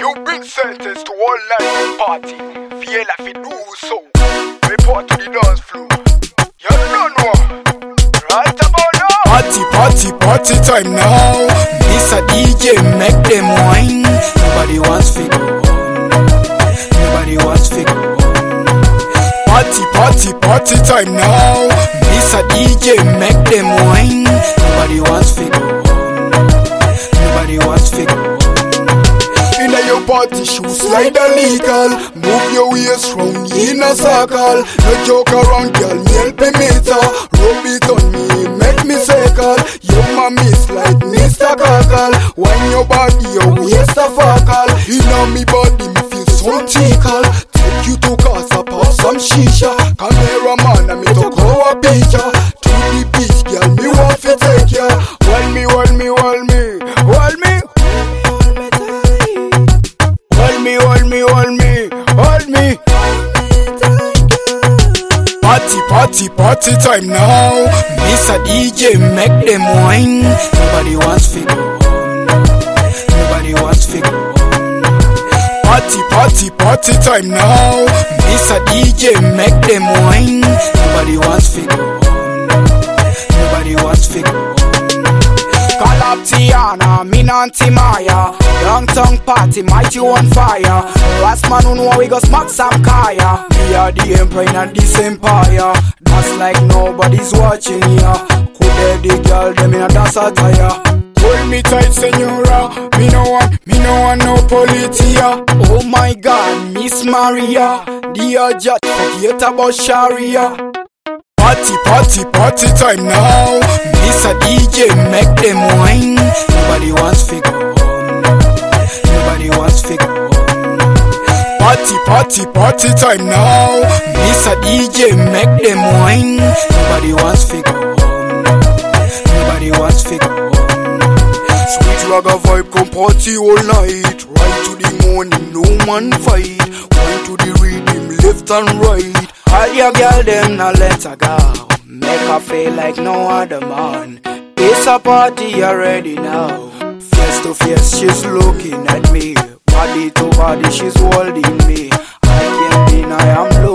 You bring sentence to all night party. Feel like you do so. Report to the dance floor. You don't know. Right about now. Party time now. This a DJ make them whine. Nobody wants to go home. Nobody wants to go home. Party time now. This a DJ make them whine. Nobody wants to go home. Nobody wants to go home. Inna your party shoes slide illegal. Move your waist round in a circle. No joke around, girl, me help me meter. Rub it on me, make me circle. Your mommy slide, Mr. Cockle. Wine your body, your waist a focal. Inna me body, me feel so tickle. Take you to casa, pop some shisha. Cameraman, I me to go a picture. To the beach, girl, me want to take ya. Hold me. Party time now. This a DJ make them whine. Nobody wants to go home. Nobody wants to go home. Party time now. This a DJ make them whine. Nobody wants to go home. Nobody wants to go home. Call up Tiana, me Nanti Maya. Young tongue party, mighty on fire. Last man who know we go smack some kaya. We are the emperor in this empire. That's like nobody's watching ya. Could the girl them in a dance attire. Hold me tight, senora. Me no want no politia. Oh my God, Miss Maria. Dear judge, forget about Sharia. Party time now. This a DJ make them whine. Nobody wants to go home. Nobody wants to go home. Party time now. This a DJ make them whine. Nobody wants to go home. Nobody wants to go home. Sweet ragga vibe come party all night. Right to the morning, no man fight. Wine to the rhythm, left and right. All your girl them now let her go. Make her feel like no other man. It's a party already now. Face to face she's looking at me. Body to body she's holding me. I can't deny I'm looking.